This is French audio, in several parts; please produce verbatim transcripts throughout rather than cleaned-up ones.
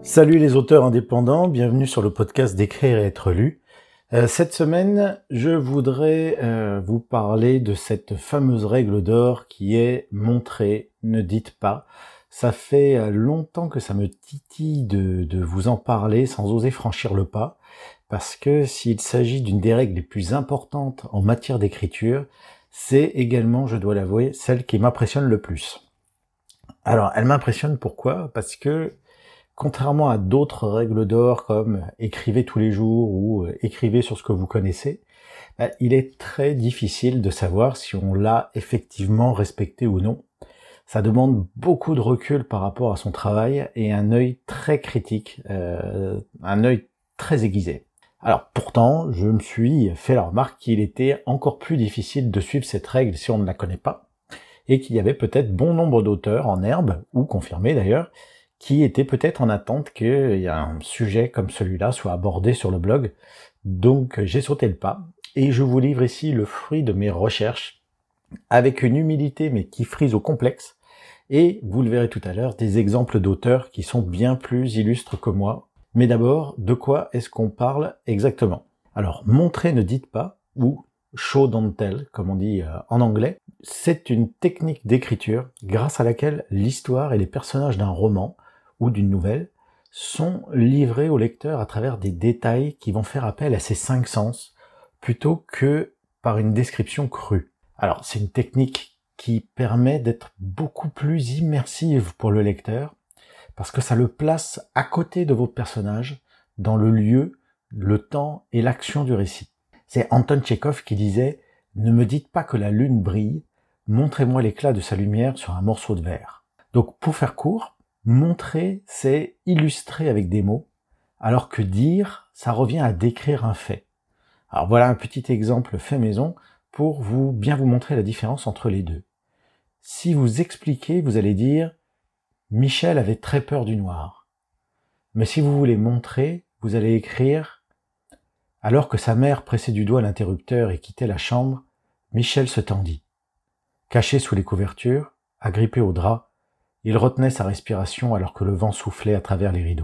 Salut les auteurs indépendants, bienvenue sur le podcast d'Écrire et être lu. Euh, cette semaine, je voudrais euh, vous parler de cette fameuse règle d'or qui est « montrez, ne dites pas ». Ça fait longtemps que ça me titille de, de vous en parler sans oser franchir le pas, parce que s'il s'agit d'une des règles les plus importantes en matière d'écriture, c'est également, je dois l'avouer, celle qui m'impressionne le plus. Alors, elle m'impressionne pourquoi ? Parce que contrairement à d'autres règles d'or comme « écrivez tous les jours » ou « écrivez sur ce que vous connaissez », il est très difficile de savoir si on l'a effectivement respecté ou non. Ça demande beaucoup de recul par rapport à son travail et un œil très critique, euh, un œil très aiguisé. Alors pourtant, je me suis fait la remarque qu'il était encore plus difficile de suivre cette règle si on ne la connaît pas, et qu'il y avait peut-être bon nombre d'auteurs en herbe, ou confirmés d'ailleurs, qui étaient peut-être en attente qu'il y ait un sujet comme celui-là soit abordé sur le blog. Donc j'ai sauté le pas, et je vous livre ici le fruit de mes recherches, avec une humilité mais qui frise au complexe, et vous le verrez tout à l'heure, des exemples d'auteurs qui sont bien plus illustres que moi. Mais d'abord, de quoi est-ce qu'on parle exactement ? Alors, montrez, ne dites pas, ou show don't tell, comme on dit en anglais, c'est une technique d'écriture grâce à laquelle l'histoire et les personnages d'un roman ou d'une nouvelle sont livrés au lecteur à travers des détails qui vont faire appel à ses cinq sens, plutôt que par une description crue. Alors, c'est une technique qui permet d'être beaucoup plus immersive pour le lecteur, parce que ça le place à côté de vos personnages, dans le lieu, le temps et l'action du récit. C'est Anton Tchekhov qui disait « Ne me dites pas que la lune brille, montrez-moi l'éclat de sa lumière sur un morceau de verre ». Donc pour faire court, montrer, c'est illustrer avec des mots, alors que dire, ça revient à décrire un fait. Alors voilà un petit exemple fait maison pour vous bien vous montrer la différence entre les deux. Si vous expliquez, vous allez dire « Michel avait très peur du noir ». Mais si vous voulez montrer, vous allez écrire « Alors que sa mère pressait du doigt l'interrupteur et quittait la chambre, Michel se tendit. Caché sous les couvertures, agrippé au drap, il retenait sa respiration alors que le vent soufflait à travers les rideaux. »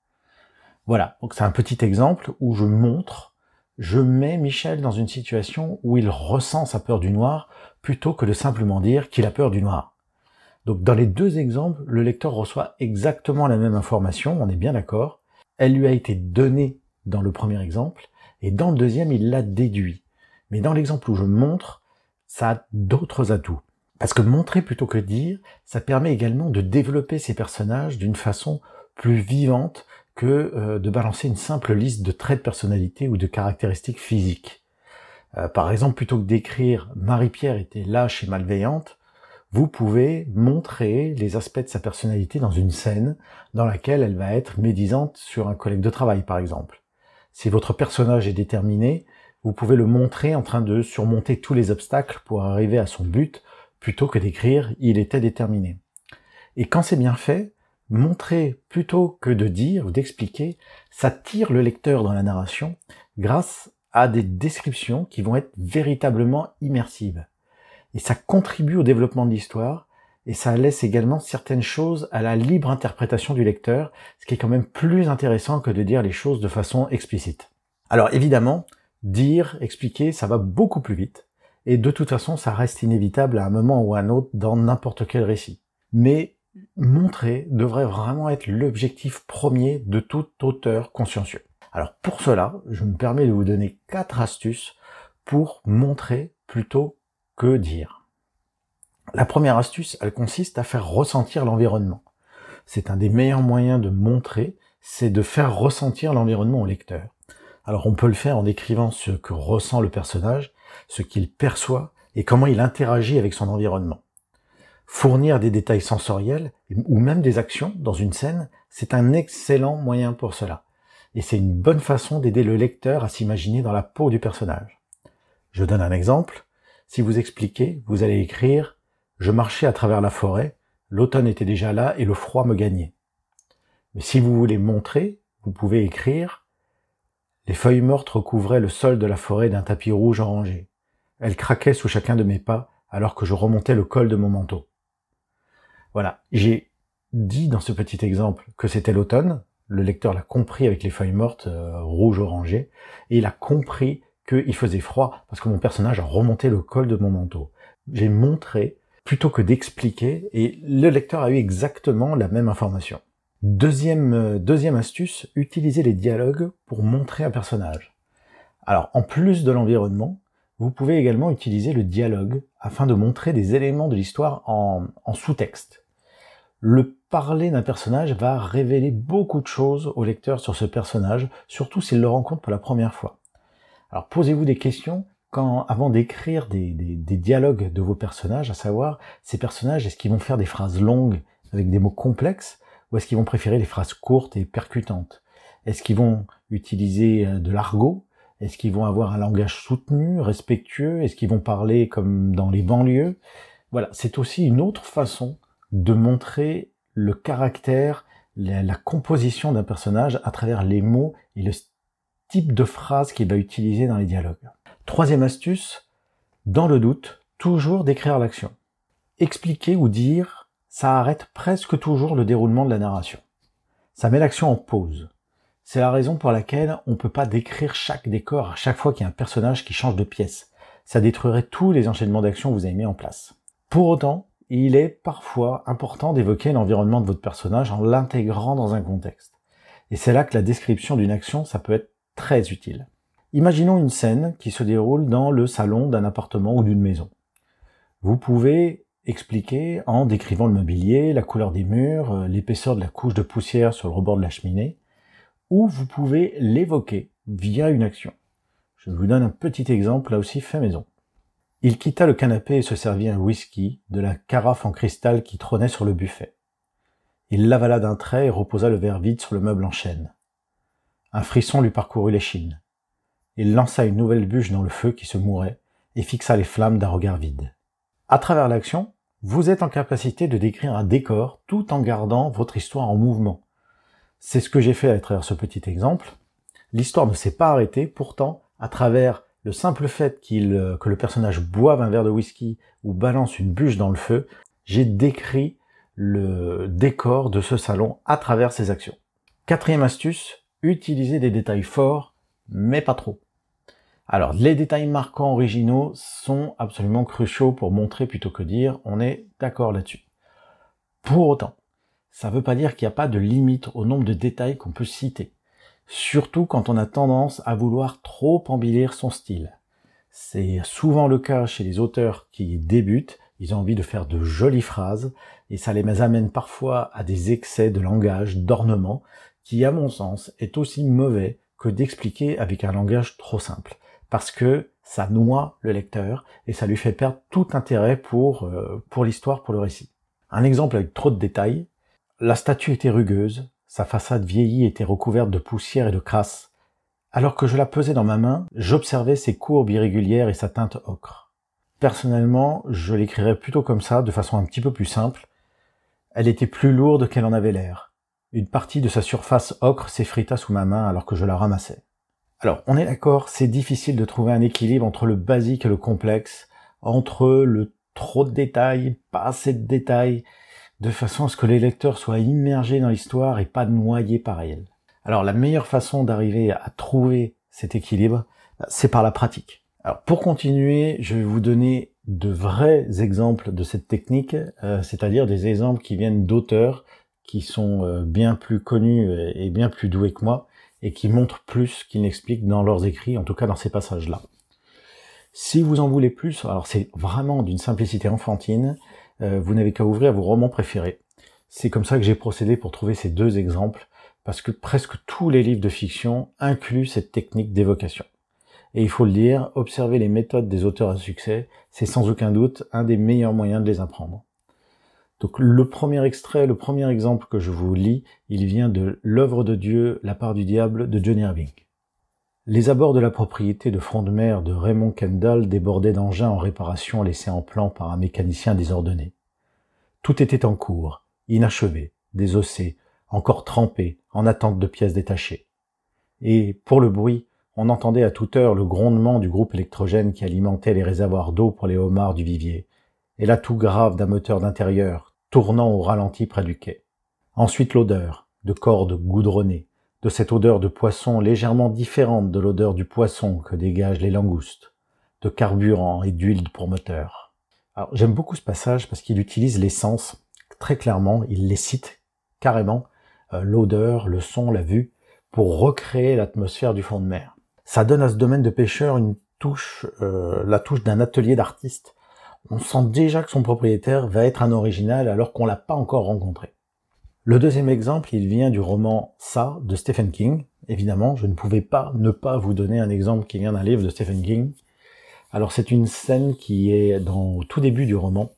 Voilà, donc c'est un petit exemple où je montre, je mets Michel dans une situation où il ressent sa peur du noir plutôt que de simplement dire qu'il a peur du noir. Donc dans les deux exemples, le lecteur reçoit exactement la même information, on est bien d'accord. Elle lui a été donnée dans le premier exemple, et dans le deuxième, il l'a déduit. Mais dans l'exemple où je montre, ça a d'autres atouts. Parce que montrer plutôt que dire, ça permet également de développer ces personnages d'une façon plus vivante que euh, de balancer une simple liste de traits de personnalité ou de caractéristiques physiques. Euh, par exemple, plutôt que d'écrire « Marie-Pierre était lâche et malveillante », vous pouvez montrer les aspects de sa personnalité dans une scène dans laquelle elle va être médisante sur un collègue de travail, par exemple. Si votre personnage est déterminé, vous pouvez le montrer en train de surmonter tous les obstacles pour arriver à son but, plutôt que d'écrire « il était déterminé ». Et quand c'est bien fait, montrer plutôt que de dire ou d'expliquer, ça tire le lecteur dans la narration grâce à des descriptions qui vont être véritablement immersives. Et ça contribue au développement de l'histoire, et ça laisse également certaines choses à la libre interprétation du lecteur, ce qui est quand même plus intéressant que de dire les choses de façon explicite. Alors évidemment, dire, expliquer, ça va beaucoup plus vite, et de toute façon, ça reste inévitable à un moment ou à un autre dans n'importe quel récit. Mais montrer devrait vraiment être l'objectif premier de tout auteur consciencieux. Alors pour cela, je me permets de vous donner quatre astuces pour montrer plutôt que dire. La première astuce, elle consiste à faire ressentir l'environnement. C'est un des meilleurs moyens de montrer, c'est de faire ressentir l'environnement au lecteur. Alors on peut le faire en décrivant ce que ressent le personnage, ce qu'il perçoit et comment il interagit avec son environnement. Fournir des détails sensoriels ou même des actions dans une scène, c'est un excellent moyen pour cela. Et c'est une bonne façon d'aider le lecteur à s'imaginer dans la peau du personnage. Je donne un exemple. Si vous expliquez, vous allez écrire « Je marchais à travers la forêt, l'automne était déjà là et le froid me gagnait ». Mais si vous voulez montrer, vous pouvez écrire « Les feuilles mortes recouvraient le sol de la forêt d'un tapis rouge orangé. Elles craquaient sous chacun de mes pas alors que je remontais le col de mon manteau. » Voilà, j'ai dit dans ce petit exemple que c'était l'automne, Le lecteur l'a compris avec les feuilles mortes, euh, rouge-orangé, et il a compris qu'il faisait froid parce que mon personnage a remonté le col de mon manteau. J'ai montré plutôt que d'expliquer, et le lecteur a eu exactement la même information. Deuxième, euh, deuxième astuce, utiliser les dialogues pour montrer un personnage. Alors, en plus de l'environnement, vous pouvez également utiliser le dialogue afin de montrer des éléments de l'histoire en, en sous-texte. Le parler d'un personnage va révéler beaucoup de choses au lecteur sur ce personnage, surtout s'il le rencontre pour la première fois. Alors posez-vous des questions quand, avant d'écrire des, des, des dialogues de vos personnages, à savoir, ces personnages, est-ce qu'ils vont faire des phrases longues avec des mots complexes, ou est-ce qu'ils vont préférer les phrases courtes et percutantes? Est-ce qu'ils vont utiliser de l'argot? Est-ce qu'ils vont avoir un langage soutenu, respectueux? Est-ce qu'ils vont parler comme dans les banlieues? Voilà, c'est aussi une autre façon de montrer le caractère, la, la composition d'un personnage à travers les mots et le type de phrase qu'il va utiliser dans les dialogues. Troisième astuce, dans le doute, toujours décrire l'action. Expliquer ou dire, ça arrête presque toujours le déroulement de la narration. Ça met l'action en pause. C'est la raison pour laquelle on ne peut pas décrire chaque décor à chaque fois qu'il y a un personnage qui change de pièce. Ça détruirait tous les enchaînements d'actions que vous avez mis en place. Pour autant, il est parfois important d'évoquer l'environnement de votre personnage en l'intégrant dans un contexte. Et c'est là que la description d'une action, ça peut être très utile. Imaginons une scène qui se déroule dans le salon d'un appartement ou d'une maison. Vous pouvez expliquer en décrivant le mobilier, la couleur des murs, l'épaisseur de la couche de poussière sur le rebord de la cheminée, ou vous pouvez l'évoquer via une action. Je vous donne un petit exemple, là aussi fait maison. Il quitta le canapé et se servit un whisky de la carafe en cristal qui trônait sur le buffet. Il l'avala d'un trait et reposa le verre vide sur le meuble en chêne. Un frisson lui parcourut l'échine. Il lança une nouvelle bûche dans le feu qui se mourait et fixa les flammes d'un regard vide. À travers l'action, vous êtes en capacité de décrire un décor tout en gardant votre histoire en mouvement. C'est ce que j'ai fait à travers ce petit exemple. L'histoire ne s'est pas arrêtée, pourtant, à travers le simple fait qu'il, que le personnage boive un verre de whisky ou balance une bûche dans le feu, j'ai décrit le décor de ce salon à travers ses actions. Quatrième astuce, utiliser des détails forts, mais pas trop. Alors, les détails marquants originaux sont absolument cruciaux pour montrer plutôt que dire, on est d'accord là-dessus. Pour autant, ça ne veut pas dire qu'il n'y a pas de limite au nombre de détails qu'on peut citer. Surtout quand on a tendance à vouloir trop embellir son style. C'est souvent le cas chez les auteurs qui débutent, ils ont envie de faire de jolies phrases, et ça les amène parfois à des excès de langage, d'ornement, qui à mon sens est aussi mauvais que d'expliquer avec un langage trop simple. Parce que ça noie le lecteur, et ça lui fait perdre tout intérêt pour, euh, pour l'histoire, pour le récit. Un exemple avec trop de détails, la statue était rugueuse, sa façade vieillie était recouverte de poussière et de crasse. Alors que je la pesais dans ma main, j'observais ses courbes irrégulières et sa teinte ocre. Personnellement, je l'écrirais plutôt comme ça, de façon un petit peu plus simple. Elle était plus lourde qu'elle en avait l'air. Une partie de sa surface ocre s'effrita sous ma main alors que je la ramassais. Alors, on est d'accord, c'est difficile de trouver un équilibre entre le basique et le complexe, entre le trop de détails, pas assez de détails, de façon à ce que les lecteurs soient immergés dans l'histoire et pas noyés par elle. Alors la meilleure façon d'arriver à trouver cet équilibre, c'est par la pratique. Alors pour continuer, je vais vous donner de vrais exemples de cette technique, euh, c'est-à-dire des exemples qui viennent d'auteurs qui sont euh, bien plus connus et bien plus doués que moi, et qui montrent plus qu'ils n'expliquent dans leurs écrits, en tout cas dans ces passages-là. Si vous en voulez plus, alors c'est vraiment d'une simplicité enfantine, Euh, vous n'avez qu'à ouvrir vos romans préférés. C'est comme ça que j'ai procédé pour trouver ces deux exemples, parce que presque tous les livres de fiction incluent cette technique d'évocation. Et il faut le dire, observer les méthodes des auteurs à succès, c'est sans aucun doute un des meilleurs moyens de les apprendre. Donc le premier extrait, le premier exemple que je vous lis, il vient de L'œuvre de Dieu, la part du diable de John Irving. Les abords de la propriété de front de mer de Raymond Kendall débordaient d'engins en réparation laissés en plan par un mécanicien désordonné. Tout était en cours, inachevé, désossé, encore trempé, en attente de pièces détachées. Et, pour le bruit, on entendait à toute heure le grondement du groupe électrogène qui alimentait les réservoirs d'eau pour les homards du vivier, et la toux grave d'un moteur d'intérieur, tournant au ralenti près du quai. Ensuite l'odeur, de cordes goudronnées, de cette odeur de poisson légèrement différente de l'odeur du poisson que dégagent les langoustes, de carburant et d'huile pour moteur. Alors, j'aime beaucoup ce passage parce qu'il utilise l'essence très clairement, il les cite carrément, euh, l'odeur, le son, la vue, pour recréer l'atmosphère du fond de mer. Ça donne à ce domaine de pêcheur une touche, euh, la touche d'un atelier d'artiste. On sent déjà que son propriétaire va être un original alors qu'on l'a pas encore rencontré. Le deuxième exemple, il vient du roman Ça de Stephen King. Évidemment, je ne pouvais pas ne pas vous donner un exemple qui vient d'un livre de Stephen King. Alors c'est une scène qui est dans au tout début du roman.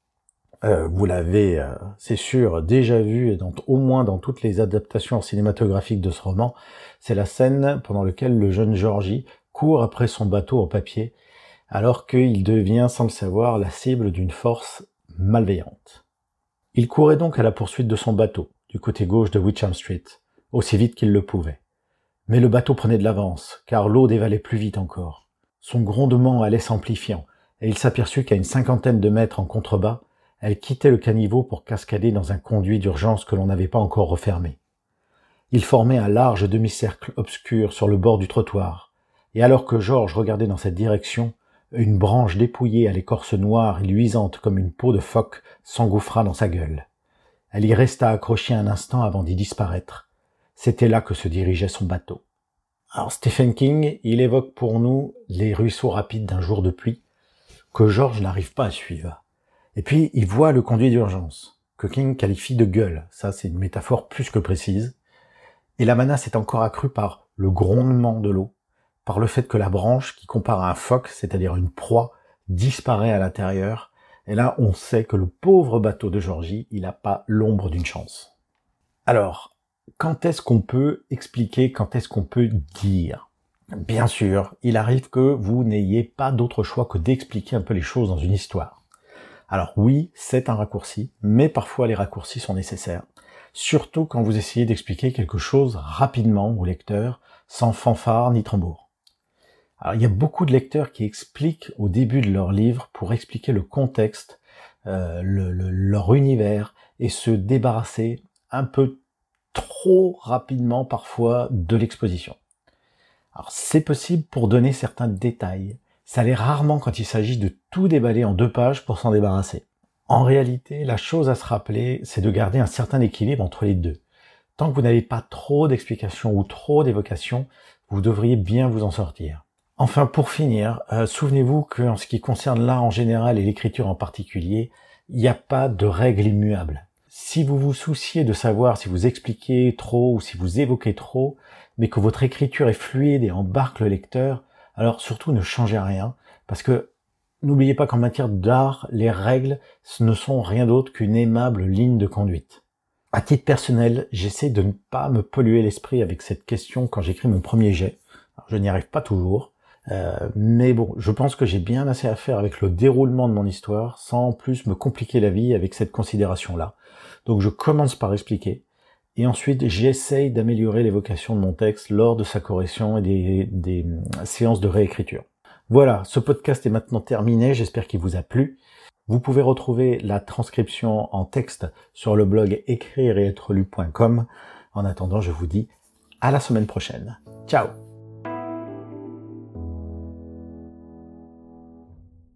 Euh, vous l'avez, euh, c'est sûr, déjà vu dans, au moins dans toutes les adaptations cinématographiques de ce roman. C'est la scène pendant laquelle le jeune Georgie court après son bateau en papier alors qu'il devient, sans le savoir, la cible d'une force malveillante. Il courait donc à la poursuite de son bateau, du côté gauche de Witcham Street, aussi vite qu'il le pouvait. Mais le bateau prenait de l'avance, car l'eau dévalait plus vite encore. Son grondement allait s'amplifiant, et il s'aperçut qu'à une cinquantaine de mètres en contrebas, elle quittait le caniveau pour cascader dans un conduit d'urgence que l'on n'avait pas encore refermé. Il formait un large demi-cercle obscur sur le bord du trottoir, et alors que George regardait dans cette direction, une branche dépouillée à l'écorce noire et luisante comme une peau de phoque s'engouffra dans sa gueule. Elle y resta accrochée un instant avant d'y disparaître. C'était là que se dirigeait son bateau. Alors Stephen King, il évoque pour nous les ruisseaux rapides d'un jour de pluie que George n'arrive pas à suivre. Et puis il voit le conduit d'urgence, que King qualifie de gueule. Ça, c'est une métaphore plus que précise. Et la menace est encore accrue par le grondement de l'eau, par le fait que la branche, qui compare à un phoque, c'est-à-dire une proie, disparaît à l'intérieur. Et là, on sait que le pauvre bateau de Georgie, il n'a pas l'ombre d'une chance. Alors, quand est-ce qu'on peut expliquer, quand est-ce qu'on peut dire ? Bien sûr, il arrive que vous n'ayez pas d'autre choix que d'expliquer un peu les choses dans une histoire. Alors oui, c'est un raccourci, mais parfois les raccourcis sont nécessaires. Surtout quand vous essayez d'expliquer quelque chose rapidement au lecteur, sans fanfare ni tambour. Alors, il y a beaucoup de lecteurs qui expliquent au début de leur livre pour expliquer le contexte, euh, le, le, leur univers et se débarrasser un peu trop rapidement parfois de l'exposition. Alors c'est possible pour donner certains détails. Ça l'est rarement quand il s'agit de tout déballer en deux pages pour s'en débarrasser. En réalité, la chose à se rappeler, c'est de garder un certain équilibre entre les deux. Tant que vous n'avez pas trop d'explications ou trop d'évocations, vous devriez bien vous en sortir. Enfin, pour finir, euh, souvenez-vous qu'en ce qui concerne l'art en général et l'écriture en particulier, il n'y a pas de règle immuable. Si vous vous souciez de savoir si vous expliquez trop ou si vous évoquez trop, mais que votre écriture est fluide et embarque le lecteur, alors surtout ne changez rien, parce que n'oubliez pas qu'en matière d'art, les règles ce ne sont rien d'autre qu'une aimable ligne de conduite. À titre personnel, j'essaie de ne pas me polluer l'esprit avec cette question quand j'écris mon premier jet. Alors, je n'y arrive pas toujours. Euh, mais bon, je pense que j'ai bien assez à faire avec le déroulement de mon histoire, sans en plus me compliquer la vie avec cette considération-là. Donc je commence par expliquer, et ensuite j'essaye d'améliorer l'évocation de mon texte lors de sa correction et des, des séances de réécriture. Voilà, ce podcast est maintenant terminé, j'espère qu'il vous a plu. Vous pouvez retrouver la transcription en texte sur le blog écrire et être lu point com. En attendant, je vous dis à la semaine prochaine. Ciao!